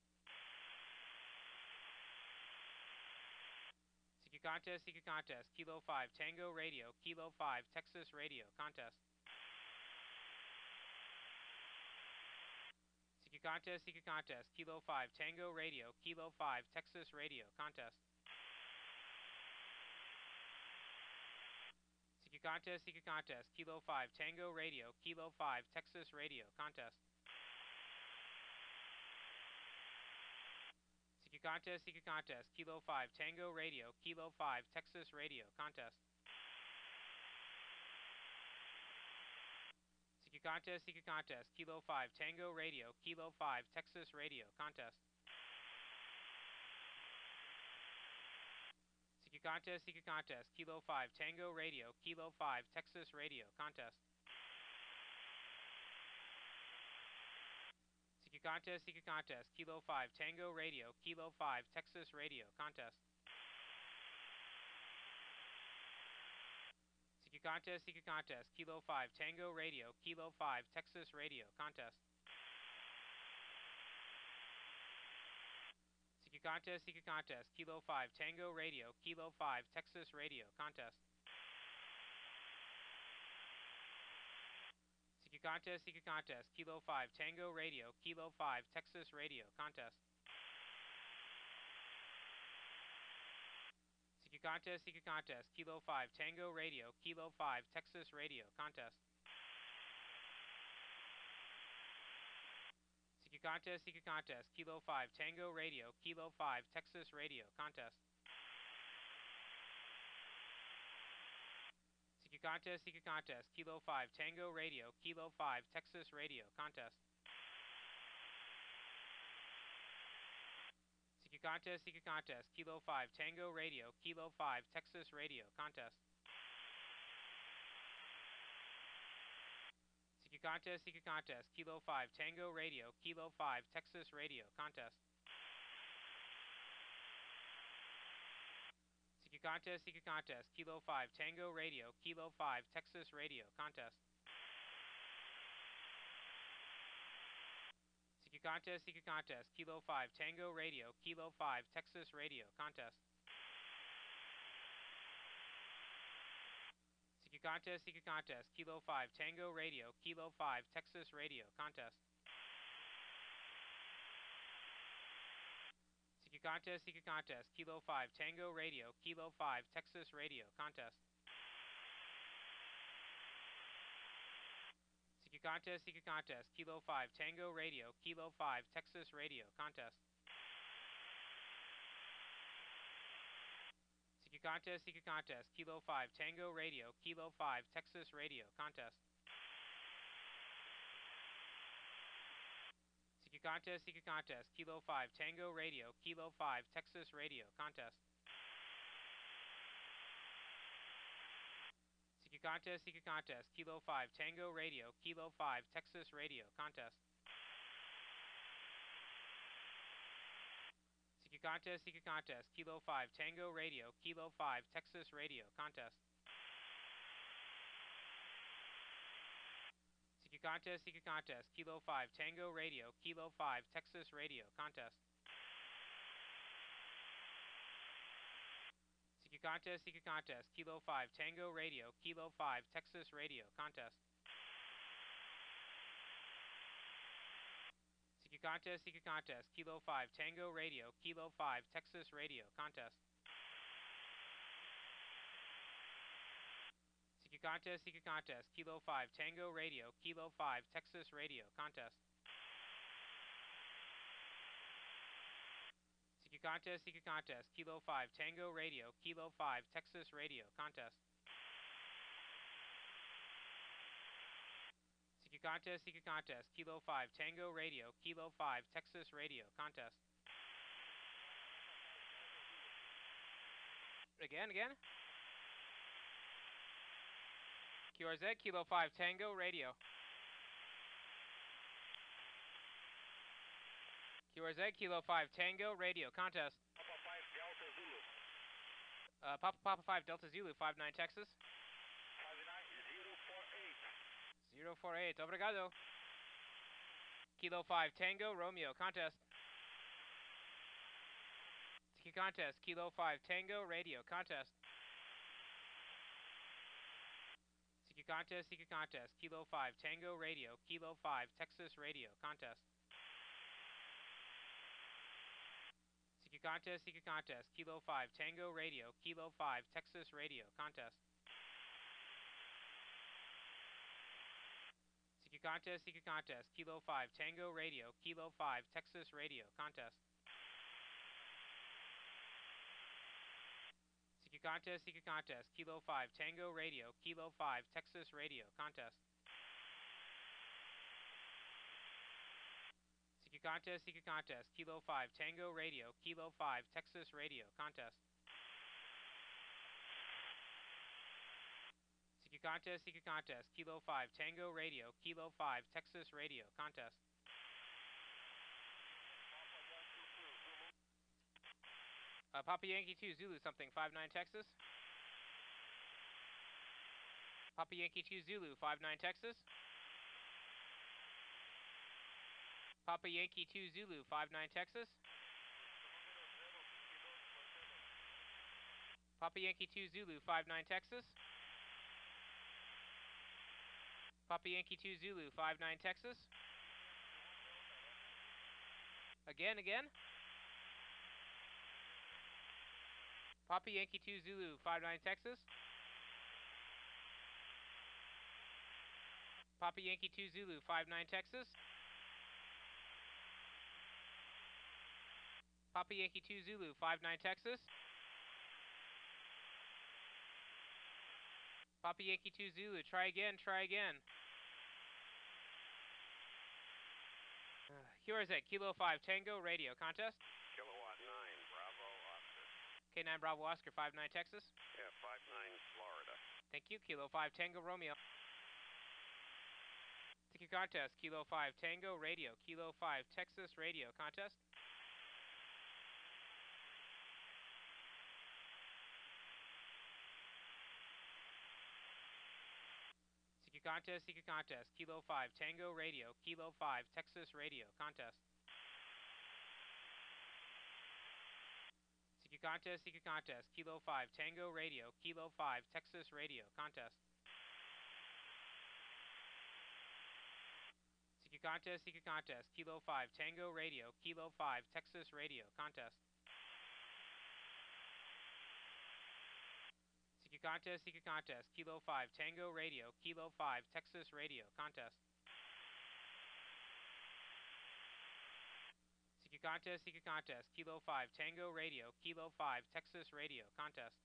C Q Contest, C Q Contest, Kilo five Tango Radio, Kilo five Texas Radio, Contest. Secret Contest, Secret Contest, Kilo five, Tango Radio, Kilo five, Texas Radio, Contest. Secret Contest, Secret Contest, Kilo five, Tango Radio, Kilo five, Texas Radio, Contest. Secret Contest, Secret Contest, Kilo five, Tango Radio, Kilo five, Texas Radio, Contest. Secret Contest, Secret Contest, Kilo five, Tango Radio, Kilo five, Texas Radio, Contest. Secret Contest, Secret Contest, Kilo five, Tango Radio, Kilo five, Texas Radio, Contest. Secret Contest, Secret Contest, Kilo five, Tango Radio, Kilo five, Texas Radio, Contest. Secret Contest, Secret Contest, Kilo five, Tango Radio, Kilo five, Texas Radio, Contest. Secret Contest, Secret Contest, Kilo five, Tango Radio, Kilo five, Texas Radio, Contest. Secret Contest, Secret Contest, Kilo five, Tango Radio, Kilo five, Texas Radio, Contest. Secret Contest, Secret Contest, Kilo five, Tango Radio, Kilo five, Texas Radio, Contest. Secret Contest, Secret Contest, Kilo five, Tango Radio, Kilo five, Texas Radio, Contest. Secret Contest, Secret Contest, Kilo five, Tango Radio, Kilo five, Texas Radio, Contest. Secret Contest, Secret Contest, Kilo five, Tango Radio, Kilo five, Texas Radio, Contest. Secret Contest, Secret Contest, Kilo five, Tango Radio, Kilo five, Texas Radio, Contest. Secret Contest, Secret Contest, Kilo five, Tango Radio, Kilo five, Texas Radio, Contest. Secret Contest, Secret Contest, Kilo five, Tango Radio, Kilo five, Texas Radio, Contest. Secret Contest, Secret Contest, Kilo five, Tango Radio, Kilo five, Texas Radio, Contest. Secret Contest, Secret Contest, Kilo five, Tango Radio, Kilo five, Texas Radio, Contest. Secret Contest, Secret Contest, Kilo five, Tango Radio, Kilo five, Texas Radio, Contest. Secret Contest, Secret Contest, Kilo five, Tango Radio, Kilo five, Texas Radio, Contest. Secret Contest, Secret Contest, Kilo five, Tango Radio, Kilo five, Texas Radio, Contest. Secret Contest, Secret Contest, Kilo five, Tango Radio, Kilo five, Texas Radio, Contest. Secret Contest, Secret Contest, Kilo five, Tango Radio, Kilo five, Texas Radio, Contest. Secret Contest, Secret Contest, Kilo five, Tango Radio, Kilo five, Texas Radio, Contest. Secret Contest, Secret Contest, Kilo five, Tango Radio, Kilo five, Texas Radio, Contest. Secret Contest, Secret Contest, Kilo five, Tango Radio, Kilo five, Texas Radio, Contest. Secret Contest, Secret Contest, Kilo five, Tango Radio, Kilo five, Texas Radio, Contest. Secret Contest, Secret Contest, Kilo five, Tango Radio, Kilo five, Texas Radio, Contest. Secret Contest, Secret Contest, Kilo five, Tango Radio, Kilo five, Texas Radio, Contest. Again, again? Q R Z, Kilo five, Tango Radio. Q R Z, Kilo five, Tango Radio, Contest. Papa five Delta Zulu. Uh, Papa Papa five, Delta Zulu, five nine, Texas. five nine zero four eight. zero four eight, obrigado. Kilo five, Tango Romeo, Contest. Secret Contest, Kilo five, Tango Radio, Contest. Secret Contest, Secret Contest, Kilo five, Tango Radio, Kilo five, Texas Radio, Contest. Secret Contest, Secret Contest, Kilo five, Tango Radio, Kilo five, Texas Radio, Contest. Secret Contest, Secret Contest, Kilo five, Tango Radio, Kilo five, Texas Radio, Contest. Secret Contest, Secret Contest, Kilo five, Tango Radio, Kilo five, Texas Radio, Contest. Secret Contest, Secret Contest, Kilo five, Tango Radio, Kilo five, Texas Radio, Contest. Secret Contest, Secret Contest, Kilo five, Tango Radio, Kilo five, Texas Radio, Contest. Uh, Papa Yankee two, Zulu something, five nine Texas. Papa Yankee two, Zulu, five nine Texas. Papa Yankee two, Zulu, five nine Texas. Papa Yankee two, Zulu, five nine Texas. Papa Yankee two, Zulu, five nine Texas. Again, again. Papa Yankee two, Zulu, five nine Texas. Papa Yankee two, Zulu, five nine Texas. Papa Yankee two, Zulu, five nine Texas. Papa Yankee two, Zulu, try again, try again. Uh, here is it, Kilo five, Tango Radio, Contest. Kilowatt nine, Bravo, Oscar. K nine Bravo Oscar, five nine Texas. Yeah, five nine, Florida. Thank you, Kilo five, Tango Romeo. Secret Contest, Kilo five, Tango Radio, Kilo five, Texas Radio, Contest. Secret Contest, Secret Contest, Kilo five, Tango Radio, Kilo five, Texas Radio, Contest. Secret Contest, Secret Contest, Kilo five, Tango Radio, Kilo five, Texas Radio, Contest. Secret Contest, Secret Contest, Kilo five, Tango Radio, Kilo five, Texas Radio, Contest. Secret Contest, Secret Contest, Kilo five, Tango Radio, Kilo five, Texas Radio, Contest. Secret Contest, Secret Contest, Kilo five, Tango Radio, Kilo five, Texas Radio, Contest.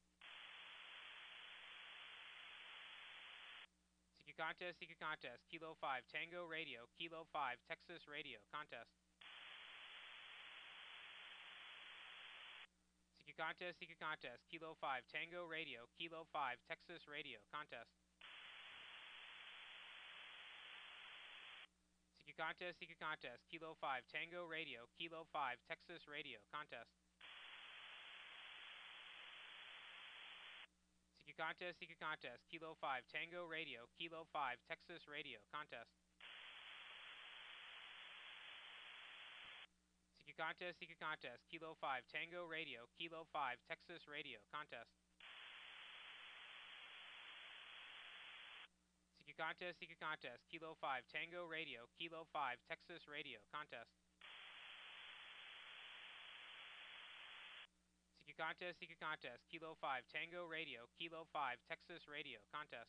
Secret Contest, Secret Contest, Kilo five, Tango Radio, Kilo five, Texas Radio, Contest. Secret Contest, Secret Contest, Kilo five, Tango Radio, Kilo five, Texas Radio, Contest. Secret Contest, Secret Contest, Kilo five, Tango Radio, Kilo five, Texas Radio, Contest. Secret Contest, Secret Contest, Kilo five, Tango Radio, Kilo five, Texas Radio, Contest. Secret Contest, Secret Contest, Kilo five, Tango Radio, Kilo five, Texas Radio, Contest. Secret Contest, Secret Contest, Kilo five, Tango Radio, Kilo five, Texas Radio, Contest. Secret Contest, Secret Contest, Kilo five, Tango Radio, Kilo five, Texas Radio, Contest.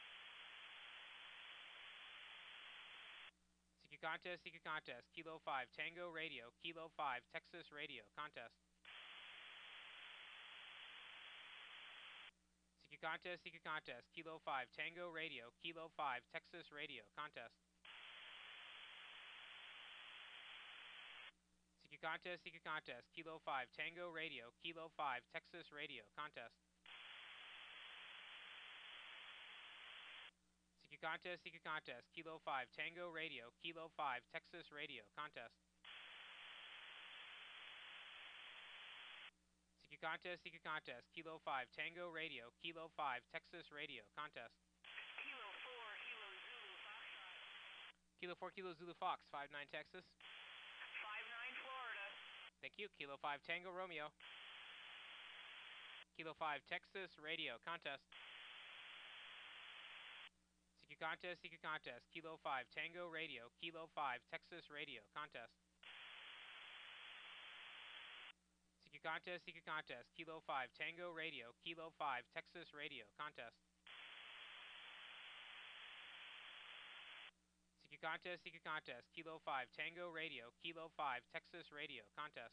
Secret Contest, Secret Contest, Kilo five, Tango Radio, Kilo five, Texas Radio, Contest. Secret Contest, Secret Contest, Kilo five, Tango Radio, Kilo five, Texas Radio, Contest. Secret Contest, Secret Contest, Kilo five, Tango Radio, Kilo five, Texas Radio, Contest. Secret Contest, Secret Contest, Kilo five, Tango Radio, Kilo five, Texas Radio, Contest. Secret Contest, Secret Contest, Kilo five, Tango Radio, Kilo five, Texas Radio, Contest. Kilo four, Kilo Zulu, Foxtrot. Kilo four, Kilo Zulu Fox, five nine Texas. five nine, Florida. Thank you, Kilo five, Tango Romeo. Kilo five, Texas Radio, Contest. Secret Contest, Secret Contest, Kilo five, Tango Radio, Kilo five, Texas Radio, Contest. Secret Secret Contest, Secret Contest, Kilo five, Tango Radio, Kilo five, Texas Radio, Contest. Secret Contest, Secret Contest, Kilo five, Tango Radio, Kilo five, Texas Radio, Contest.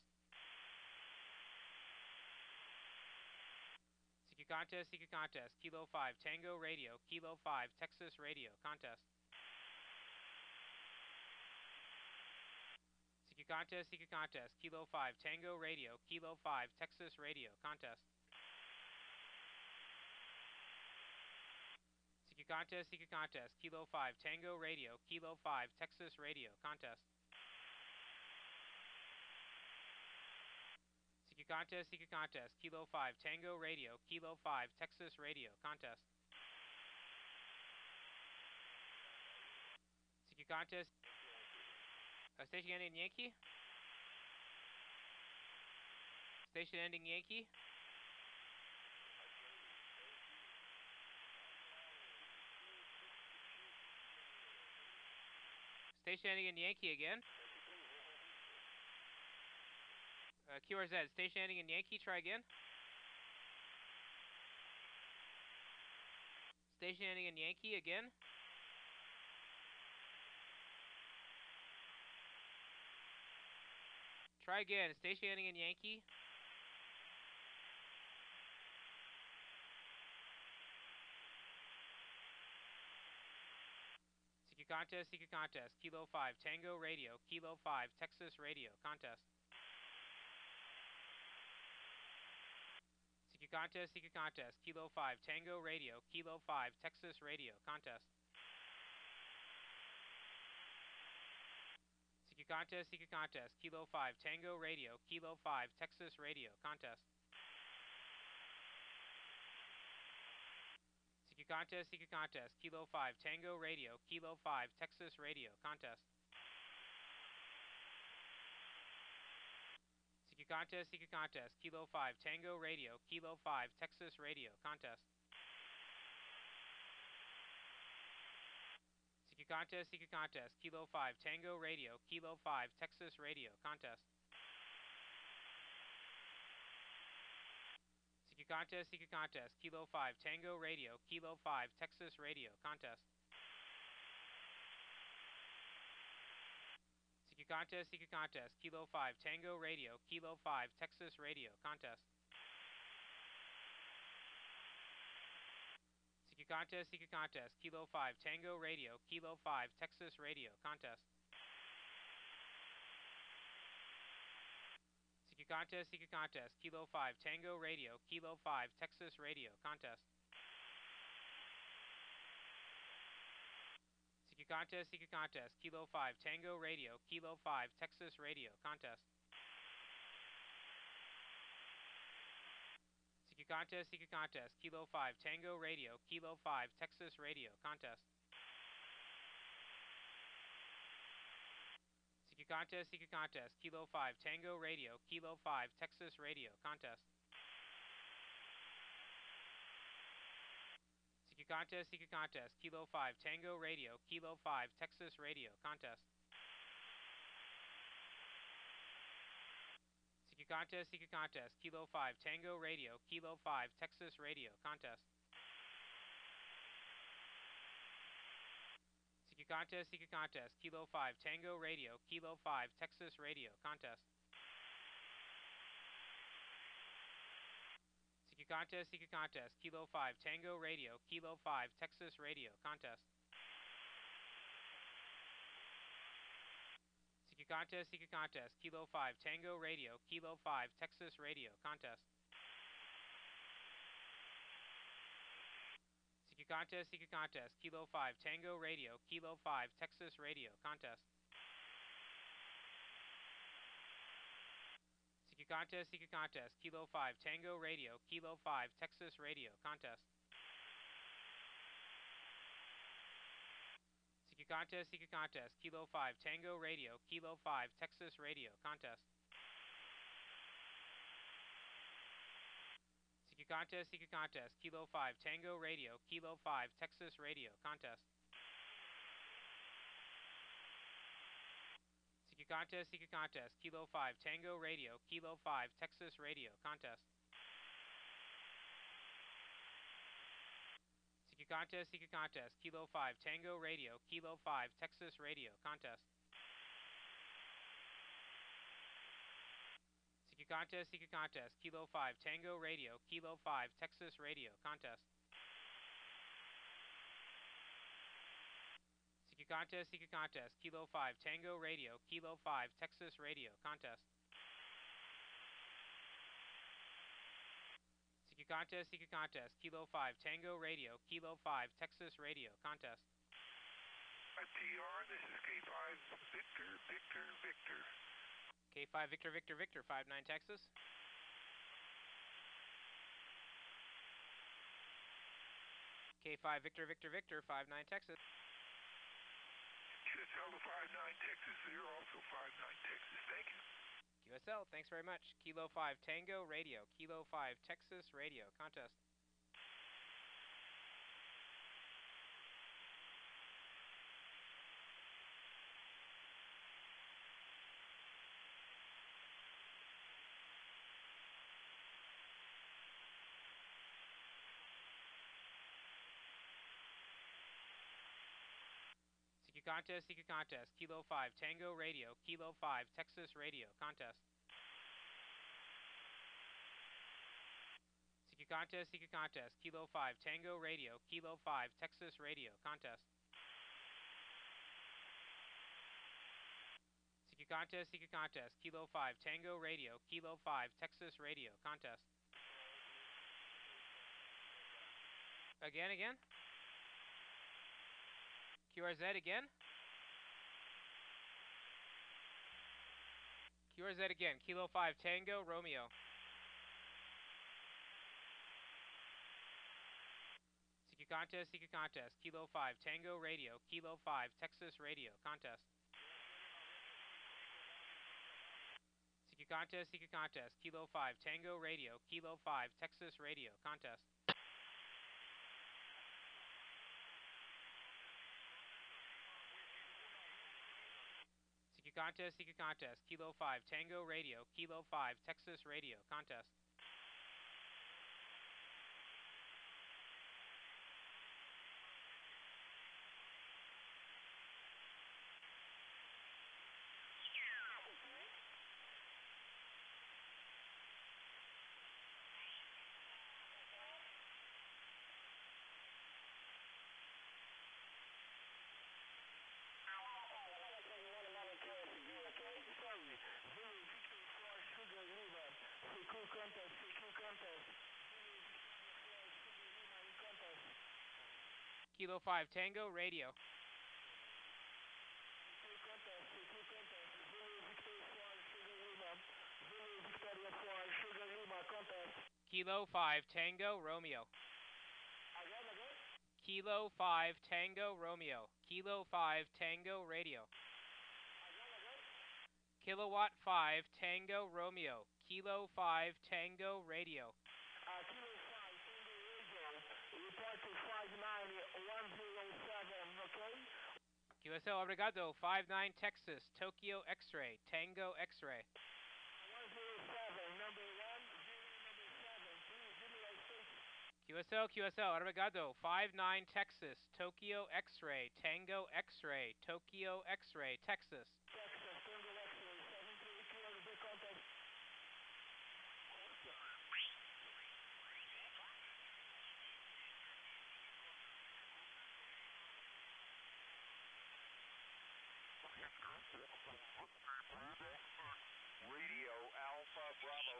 Secret Contest, Secret Contest, Kilo five, Tango Radio, Kilo five, Texas Radio, Contest. Secret Contest, Secret Contest, Kilo five, Tango Radio, Kilo five, Texas Radio, Contest. Secret Contest, Secret Contest, Kilo five, Tango Radio, Kilo five, Texas Radio, Contest. Secret Contest, Secret Contest, Kilo five, Tango Radio, Kilo five, Texas Radio, Contest. Secret Contest, uh, station ending Yankee. Station ending Yankee. Station ending in Yankee again. Uh, Q R Z, station ending in Yankee, try again. Station ending in Yankee again. Try again, station ending in Yankee. Secret Contest, Secret Contest, Kilo five, Tango Radio, Kilo five, Texas Radio, Contest. Secret Contest, Secret Contest, Kilo five, Tango Radio, Kilo five, Texas Radio, Contest. Secret Contest, Secret Contest, Kilo five, Tango Radio, Kilo five, Texas Radio, Contest. Secret Contest, Secret Contest, Kilo five, Tango Radio, Kilo five, Texas Radio, Contest. Secret Contest, Secret Contest, Kilo five, Tango Radio, Kilo five, Texas Radio, Contest. Secret Contest, Secret Contest, Kilo five, Tango Radio, Kilo five, Texas Radio, Contest. Secret Contest, Secret Contest, Kilo five, Tango Radio, Kilo five, Texas Radio, Contest. Secret Contest, Secret Contest, Kilo five, Tango Radio, Kilo five, Texas Radio, Contest. Secret Contest, Secret Contest, Kilo five, Tango Radio, Kilo five, Texas Radio, Contest. Secret Contest, Secret Contest, Kilo five, Tango Radio, Kilo five, Texas Radio, Contest. Secret Contest, Secret Contest, Kilo five, Tango Radio, Kilo five, Texas Radio, Contest. Secret Contest, Secret Contest, Kilo five, Tango Radio, Kilo five, Texas Radio, Contest. Secret Contest, Secret Contest, Kilo five, Tango Radio, Kilo five, Texas Radio, Contest. Secret Contest, Secret Contest, Kilo five, Tango Radio, Kilo five, Texas Radio, Contest. Secret Contest, Secret Contest, Kilo five, Tango Radio, Kilo five, Texas Radio, Contest. Secret Contest, Secret Contest, Kilo five, Tango Radio, Kilo five, Texas Radio, Contest. Secret Contest, Secret Contest, Kilo five, Tango Radio, Kilo five, Texas Radio, Contest. Secret Contest, Secret Contest, Kilo five, Tango Radio, Kilo five, Texas Radio, Contest. Secret Contest, Secret Contest, Kilo five, Tango Radio, Kilo five, Texas Radio, Contest. Secret Contest, Secret Contest, Kilo five, Tango Radio, Kilo five, Texas Radio, Contest. Secret Contest, Secret Contest, Kilo five, Tango Radio, Kilo five, Texas Radio, Contest. Secret Contest, Secret Contest, Kilo five, Tango Radio, Kilo five, Texas Radio, Contest. Secret Secret contest, secret contest. Kilo five, Tango Radio. Kilo five, Texas Radio. Contest. Secret contest, secret contest. Kilo five, Tango Radio. Kilo five, Texas Radio. Contest. Secret contest, secret contest. Kilo five, Tango Radio. Kilo five, Texas Radio. Contest. Secret contest, secret contest. Kilo five, Tango Radio. Kilo five, Texas Radio. Contest. Secret contest, secret contest. Kilo five, Tango Radio. Kilo five, Texas Radio. Contest. T R, this is K five, Victor, Victor, Victor. K five, Victor, Victor, Victor, five nine, Texas. K five, Victor, Victor, Victor, five nine, Texas. Q S L to five nine, Texas, you're also five nine, Texas, thank you. Q S L, thanks very much. Kilo five, Tango Radio. Kilo five, Texas Radio. Contest. Secret contest, secret contest. Kilo five, Tango Radio. Kilo five, Texas Radio. Contest. Secret contest, secret contest. Kilo five, Tango Radio. Kilo five, Texas Radio. Contest. Secret contest, secret contest. Kilo five, Tango Radio. Kilo five, Texas Radio. Contest. Again, again. Q R Z again. Q R Z again. Kilo five, Tango, Romeo. Secret contest, secret contest. Kilo five, Tango Radio. Kilo five, Texas Radio. Contest. Secret contest, secret contest. Kilo five, Tango Radio. Kilo five, Texas Radio. Contest. Secret contest, secret contest. Kilo five, Tango Radio. Kilo five, Texas Radio. Contest. Kilo five, Tango Radio. Kilo five, Tango, Romeo. Kilo five, Tango, Romeo. Kilo five, Tango, Radio. Kilowatt five, Tango, Romeo. Kilo five, Tango, Radio. Q S L, obrigado. five nine, Texas. Tokyo X-ray. Tango X-ray. Q S L, Q S L, obrigado. five nine, Texas. Tokyo X-ray. Tango X-ray. Tokyo X-ray. Texas. Radio Alpha Bravo.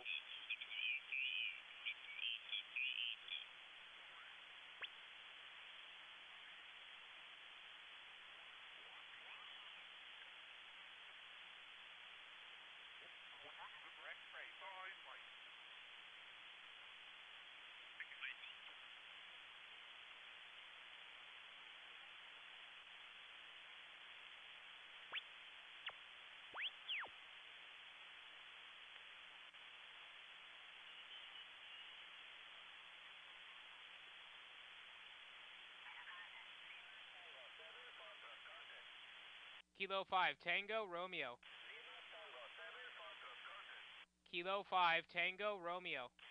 X-ray, five, white. Kilo five, Tango, Romeo. Kilo five, Tango, Romeo.